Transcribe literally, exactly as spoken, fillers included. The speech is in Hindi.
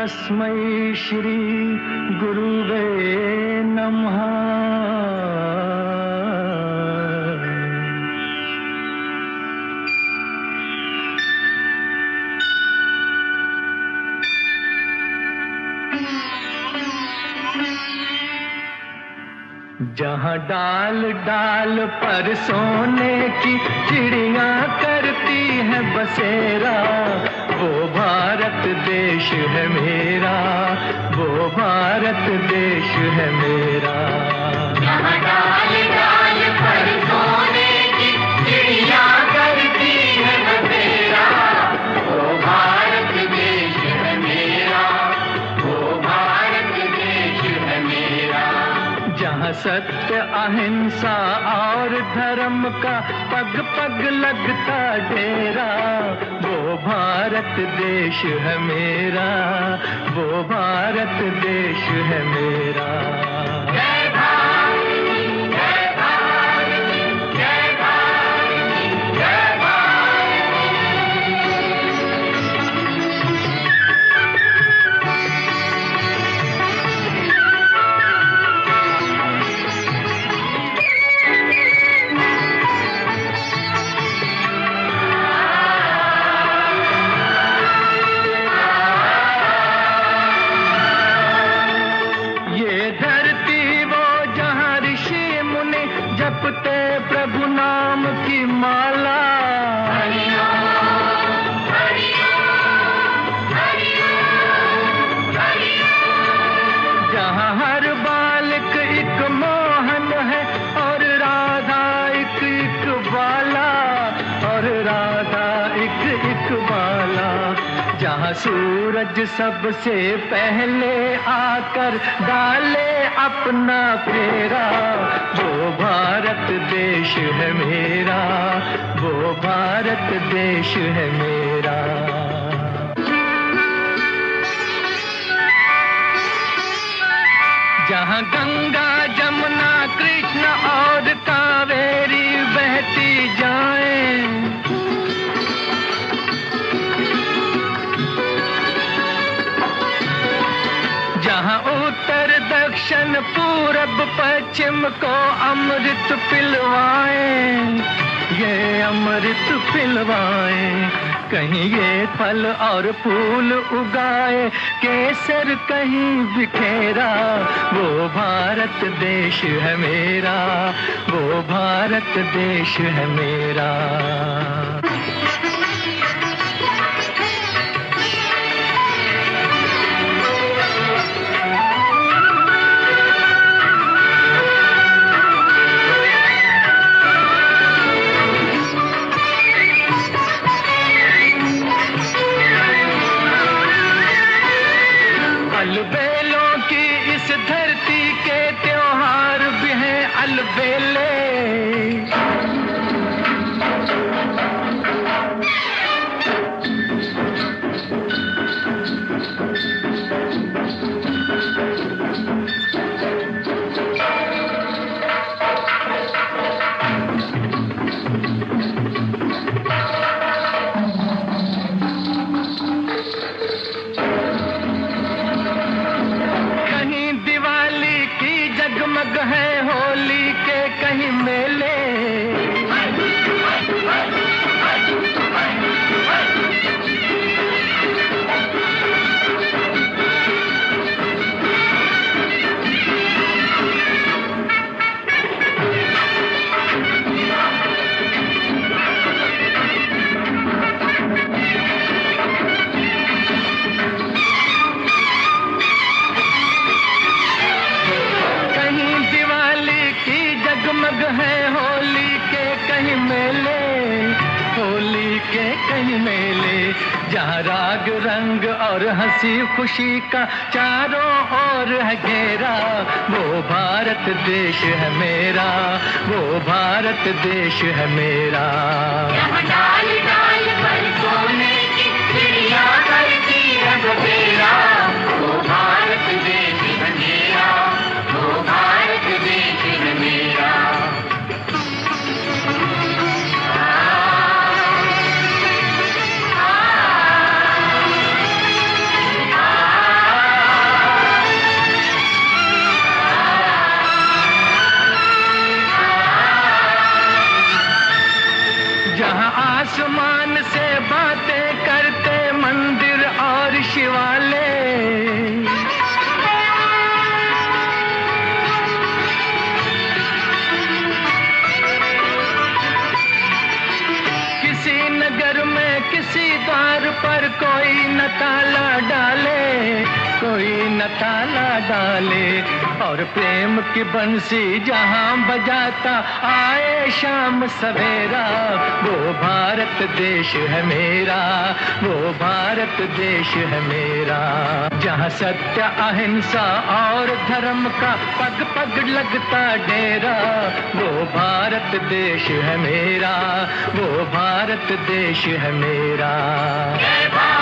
तस्मै श्री गुरुवे नमः। जहाँ डाल डाल पर सोने की चिड़िया करती है बसेरा, वो भारत देश है मेरा, वो भारत देश है मेरा। जहाँ डाल डाल पर सोने की चिड़िया करती है बसेरा, वो भारत देश है मेरा, वो भारत देश है मेरा। जहाँ सत्य अहिंसा और धर्म का पग पग लगता डेरा, वो भारत देश है मेरा, वो भारत देश है मेरा। जय भारत, जय भारत, जय भारत, जय भारत। जपते प्रभु नाम की माला, हरि ओम, हरि ओम, हरि ओम, हरि ओम। जहाँ हर बालक एक मोहन है और राधा एक एक बाला, और राधा एक एक बाला। जहाँ सूरज सबसे पहले आकर डाले अपना फेरा, वो भारत देश है मेरा, वो भारत देश है मेरा। जहाँ गंगा जमुना कृष्ण और कावेरी बहती जाएं, जहाँ उत्तर दक्षिण पूरब पश्चिम को अमृत पिलवाएं, ये अमृत पिलवाएं। कहीं ये फल और फूल उगाए, केसर कहीं बिखेरा, वो भारत देश है मेरा, वो भारत देश है मेरा। अलबेलों की इस धरती के त्योहार भी हैं अलबेले। जगमग है होली के कहीं मेले, जगमग है होली के कहीं मेले, होली के कहीं मेले। जहाँ राग रंग और हंसी खुशी का चारों ओर है घेरा, वो भारत देश है मेरा, वो भारत देश है मेरा। यहाँ डाल डाल पर सोने की चिड़िया करती है बसेरा, वो भारत देश है मेरा, वो भारत देश है मेरा। आ, आ, आ, न ताला डाले, और प्रेम की बंसी जहां बजाता आए शाम सवेरा, वो भारत देश है मेरा, वो भारत देश है मेरा। जहां सत्य अहिंसा और धर्म का पग पग लगता डेरा, वो भारत देश है मेरा, वो भारत देश है मेरा। जय भारत